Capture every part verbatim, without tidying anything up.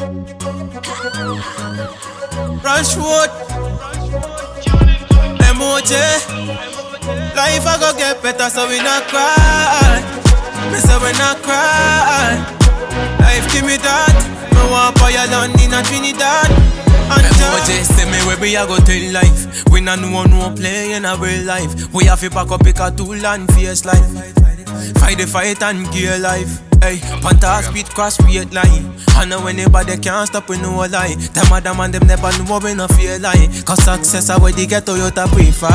Rushwood, M O J. Life I go get better, so we not cry. Me say we not cry. Life give me that. Me want for your London and Trinidad. M O J say me where we a go tell life. We not know no play in a real life. We have to pack up pick a tool and face life. Fight the fight and gear life. Hey, Panther speed cross straight line. I know anybody can't stop with no lie. Them other man them never know we no fear lie. Cause success are where they get Toyota prefer.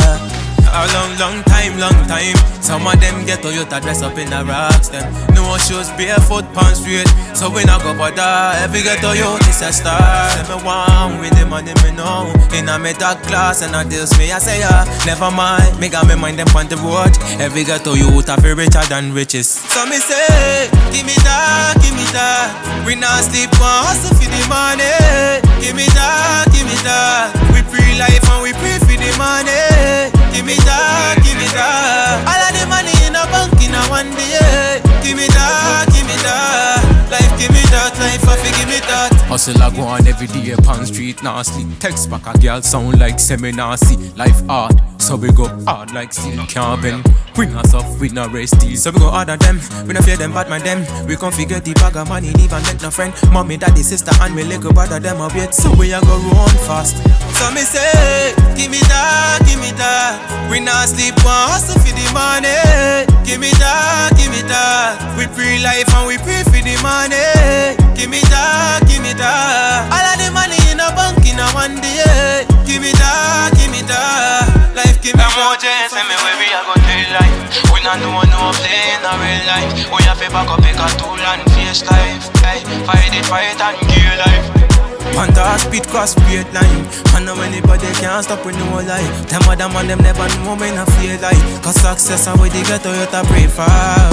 A long, long time, long time. Some of them get Toyota dress up in the rocks. Them no shoes, barefoot, pants straight. So we not go bother. Every get Toyota is a star. Say me want with the money me know. In a metal class and I deals me I say yeah. Never mind, me got me mind them on the road. Every get Toyota feel richer than riches. So me say, give me that, give me that. We not sleep on hustle for the money. Give me that, give me that. We free life and we pray for the money. Give me that, give me that. All of the money in a bank in a one day. Give me that, give me that. Life give me that, life I give me that. Hustle I go on every day upon street, nah sleep. Text back a girl sound like seminar see. Life hard, so we go hard like steel can't bend. Bring us up with no rest deal. So we go harder them, we no fear them bad man them. We can't forget the bag of money, leave and let no friend. Mommy, daddy, sister and me little brother them a wait. So we a go run fast. So me say, give me that, give me that. We not sleep one hustle for the money. Give me that, give me that. We pray life and we pray for the money. Give me that, give me that. All of the money in a bank in a one day. Give me that, give me that. Life give me that. M O J say me where we a go tell life. We not know no play in a real life. We have to back up pick a tool and face life. Hey, fight it, fight and gear life. Panther speed cross straight line. I know anybody can't stop with no lie. Them other man them never know me no fear lie. Cause success and where they get Toyota prefer.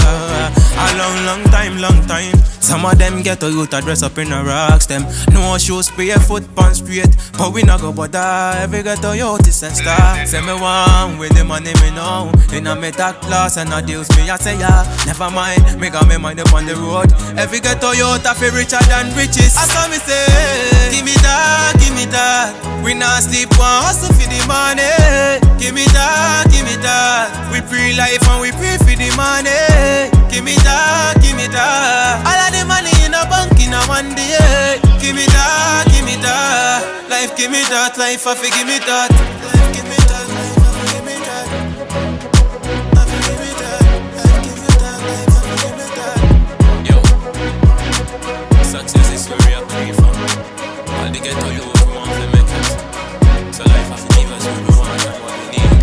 A long long time, long time. Some of them get Toyota dress up in a rocks. Them no shoes, barefoot, pants straight. But we not go bother. Every get Toyota is a star. Say me one with the money me know. In a metal class and a deals me I say yeah. Never mind, me got me mind up on the road. Every get Toyota feel richer than riches. I saw me say. Give me that, give me that. We not sleep one hustle for the money. Give me that, give me that. We pray life and we pray for the money. Give me that, give me that. All of the money in a bank in a one day. Give me that, give me that. Life give me that, life I give me that. Life give me that, life I give me that. Life give me that, life give me that, life I give me that. Yo, success is where we are coming from. All the ghetto youth want to make it. So life has to give us what we want and what we need.